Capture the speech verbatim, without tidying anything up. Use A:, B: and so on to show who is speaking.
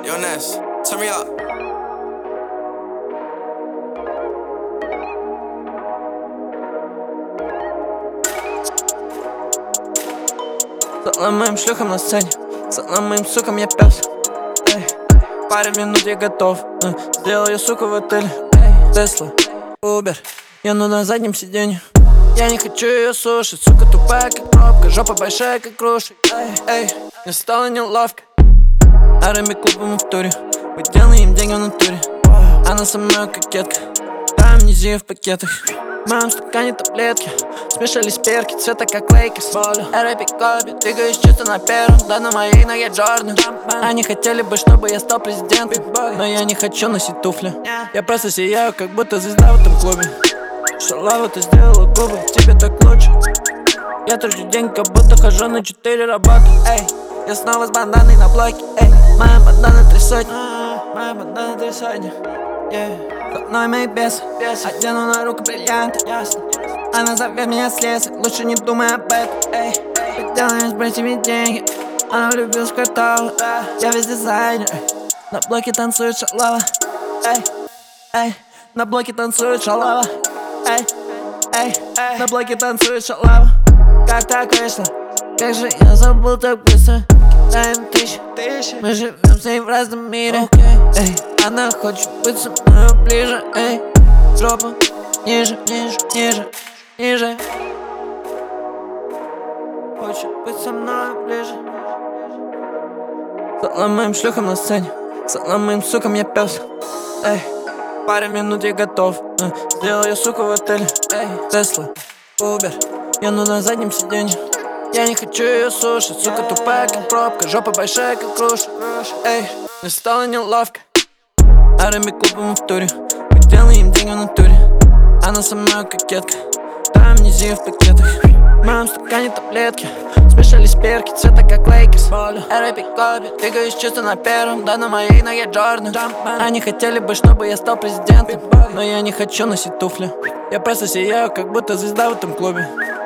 A: Yo, Ness, turn me up.
B: Целым моим шлюхам на сцене, целым моим сукам я пес. Эй, пару минут я готов, э, сделал я суку в отеле. Тесла, Убер, я ну на заднем сиденье. Я не хочу ее слушать, сука тупая как пробка, жопа большая как круши. Эй, эй, мне стало неловко. Арами клубом в туре, мы делаем деньги в натуре. Она со мной кокетка, там амнезия в пакетах. В моем стакане таблетки, смешались перки, цвета как Лейкерс. Рэпик Коби, двигаюсь чисто на первом, да на моей ноге Джордан. Они хотели бы, чтобы я стал президентом, но я не хочу носить туфли. Я просто сияю, как будто звезда в этом клубе. Шалава, ты сделала губы, тебе так лучше. Я трачу день, как будто хожу на четыре работы. Эй, я снова с банданой на блоке. Эй, моя бандана три сотни, моя бандана три сотни. Yeah. Со мной мои бесы, одену на руку бриллианты. Она зовет меня слесарь, лучше не думай об этом. Эй, делаем с братьями деньги, она влюбилась в квартал. Я весь дизайнер, на блоке танцует шалава. Эй, эй, на блоке танцует шалава. Эй, эй, на блоке танцует шалава. Как так вышло? Как же я забыл так быстро? Кидаем тысячи, мы живем с ней в разном мире. Эй, она хочет быть со мной ближе. Эй, жопу ниже, ниже, ниже, ниже. Хочет быть со мной ближе. Целым моим шлюхам на сцене, целым моим сукам я пес. Эй, пару минут я готов, э, сделал я суку в отеле. Эй, Тесла, Убер, я ну на заднем сиденье. Я не хочу ее слушать, сука тупая как пробка, жопа большая как кружка. Эй, мне стало неловко. Арами клубом в туре, мы делаем деньги в натуре. Она со мной кокетка, там амнезия в пакетах. В моем стакане таблетки, смешались перки, цвета как Лейкерс. Рэпик Коби, двигаюсь чисто на первом, да на моей ноге Джордан. Они хотели бы, чтобы я стал президентом, но я не хочу носить туфли. Я просто сияю, как будто звезда в этом клубе.